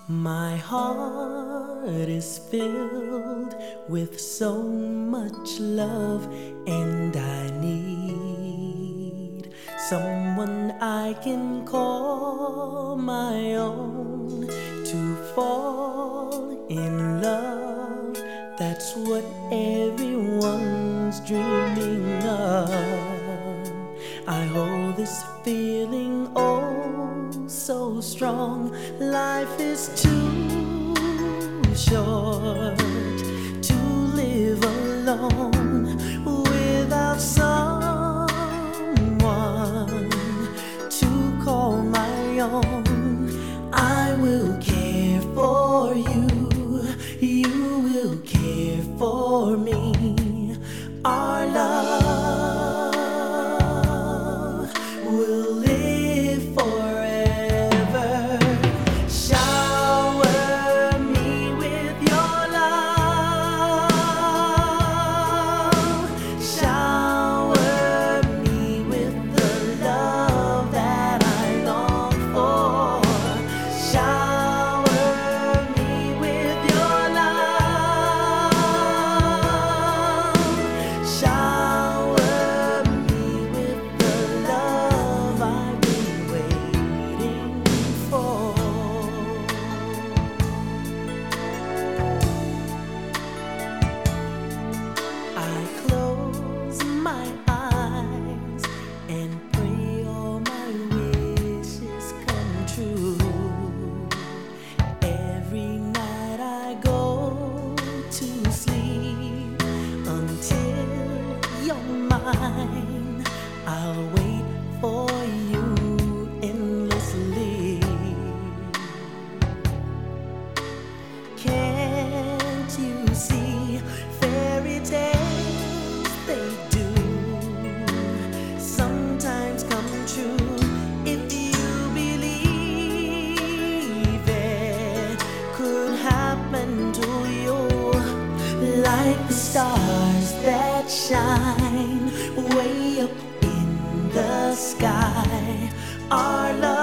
My heart is filled with so much love, and I need someone I can call my own to fall in love. That's what everyone's dreaming of. I hold this feeling oh so strong. Life is too short to live alone without someone to call my own. I will care for you, you will care for me. Our love will live forever. Shower me with your love. Shower me with the love that I long for. Shower me with your love. Shower me with the love I've been waiting for. I close my eyes and pray all my wishes come true. Every night I go to sleep until you're mine. I'll wait for you endlessly. Can't you see fairy tales, they do sometimes come true if you believe it could happen to you. Like the stars that shine way up in the sky, our love